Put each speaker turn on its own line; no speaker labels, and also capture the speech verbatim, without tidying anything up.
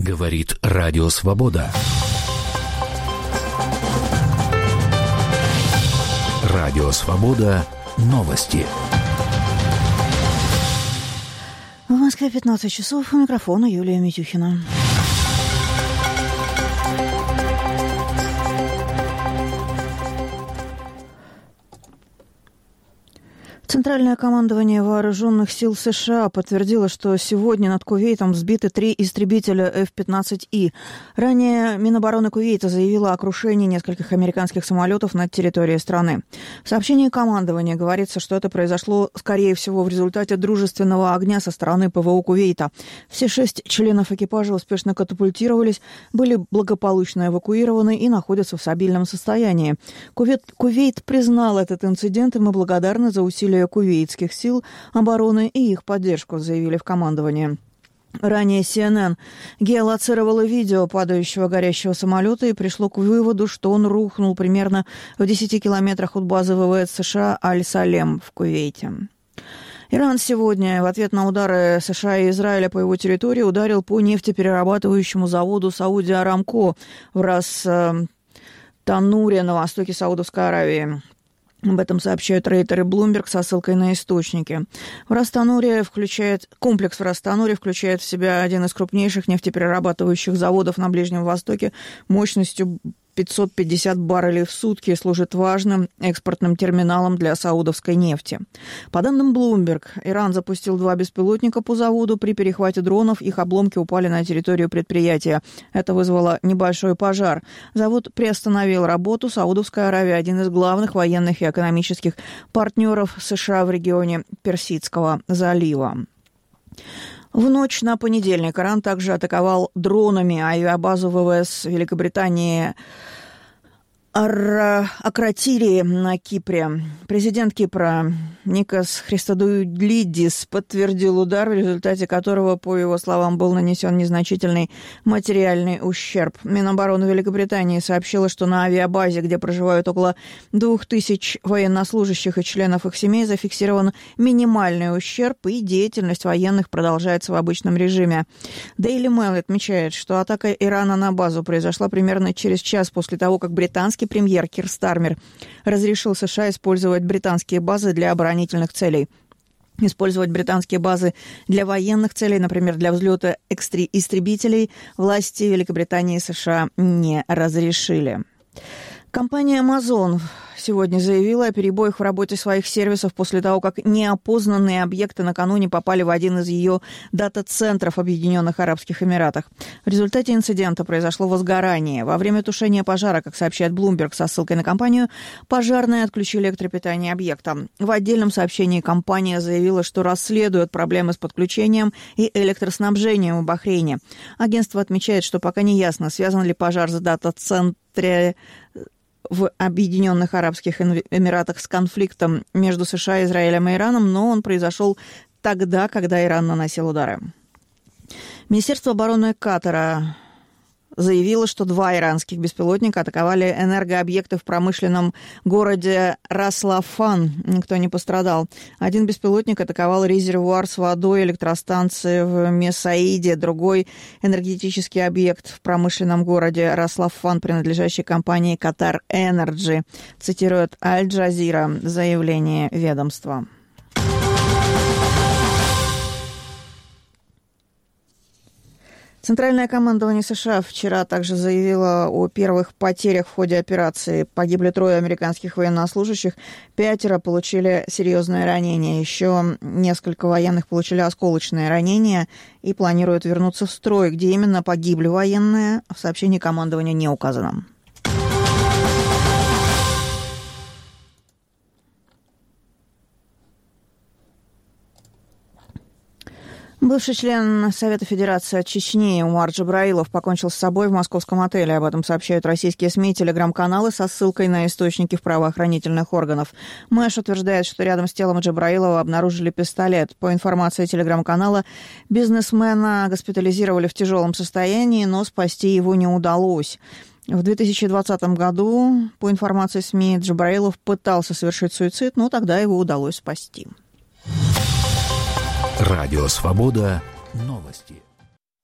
Говорит Радио Свобода. Радио Свобода. Новости.
В Москве пятнадцать часов. У микрофона Юлия Митюхина. Центральное командование Вооруженных сил США подтвердило, что сегодня над Кувейтом сбиты три истребителя эф пятнадцать и. Ранее Минобороны Кувейта заявила о крушении нескольких американских самолетов над территорией страны. В сообщении командования говорится, что это произошло, скорее всего, в результате дружественного огня со стороны ПВО Кувейта. Все шесть членов экипажа успешно катапультировались, были благополучно эвакуированы и находятся в стабильном состоянии. Кувейт, Кувейт признал этот инцидент, и мы благодарны за усилия кувейтских сил обороны и их поддержку, заявили в командовании. Ранее си эн эн геолоцировало видео падающего горящего самолета и пришло к выводу, что он рухнул примерно в десяти километрах от базы ВВС США Аль-Салем в Кувейте. Иран сегодня в ответ на удары США и Израиля по его территории ударил по нефтеперерабатывающему заводу Сауди Арамко в Рас-Тануре на востоке Саудовской Аравии. Об этом сообщают Рейтер и Bloomberg со ссылкой на источники. В Рас-Тануре включает, комплекс в Рас-Тануре включает в себя один из крупнейших нефтеперерабатывающих заводов на Ближнем Востоке мощностью пятьсот пятьдесят баррелей в сутки, и служит важным экспортным терминалом для саудовской нефти. По данным Bloomberg, Иран запустил два беспилотника по заводу. При перехвате дронов их обломки упали на территорию предприятия. Это вызвало небольшой пожар. Завод приостановил работу. Саудовская Аравия – один из главных военных и экономических партнеров США в регионе Персидского залива. В ночь на понедельник Иран также атаковал дронами авиабазу ВВС Великобритании Акротири на Кипре. Президент Кипра Никос Христодоулидис подтвердил удар, в результате которого, по его словам, был нанесен незначительный материальный ущерб. Минобороны Великобритании сообщила, что на авиабазе, где проживают около двух тысяч военнослужащих и членов их семей, зафиксирован минимальный ущерб, и деятельность военных продолжается в обычном режиме. Daily Mail отмечает, что атака Ирана на базу произошла примерно через час после того, как британский премьер Кир Стармер разрешил США использовать британские базы для оборонительных целей. Использовать британские базы для военных целей, например, для взлета истребителей, власти Великобритании и США не разрешили. Компания Amazon сегодня заявила о перебоях в работе своих сервисов после того, как неопознанные объекты накануне попали в один из ее дата-центров в Объединенных Арабских Эмиратах. В результате инцидента произошло возгорание. Во время тушения пожара, как сообщает Bloomberg со ссылкой на компанию, пожарные отключили электропитание объекта. В отдельном сообщении компания заявила, что расследует проблемы с подключением и электроснабжением в Бахрейне. Агентство отмечает, что пока не ясно, связан ли пожар с дата-центре в Объединенных Арабских Эмиратах с конфликтом между США, Израилем и Ираном, но он произошел тогда, когда Иран наносил удары. Министерство обороны Катара заявила, что два иранских беспилотника атаковали энергообъекты в промышленном городе Рас-Лафан. Никто не пострадал. Один беспилотник атаковал резервуар с водой электростанции в Месаиде. Другой – энергетический объект в промышленном городе Рас-Лафан, принадлежащий компании Qatar Energy. Цитирует Аль-Джазира заявление ведомства. Центральное командование США вчера также заявило о первых потерях в ходе операции. Погибли трое американских военнослужащих, пятеро получили серьезные ранения. Еще несколько военных получили осколочные ранения и планируют вернуться в строй. Где именно погибли военные, в сообщении командования не указано. Бывший член Совета Федерации Чечни Умар Джабраилов покончил с собой в московском отеле. Об этом сообщают российские СМИ и телеграм-каналы со ссылкой на источники в правоохранительных органах. Мэш утверждает, что рядом с телом Джабраилова обнаружили пистолет. По информации телеграм-канала, бизнесмена госпитализировали в тяжелом состоянии, но спасти его не удалось. В две тысячи двадцатом году, по информации СМИ, Джабраилов пытался совершить суицид, но тогда его удалось спасти.
Радио Свобода. Новости.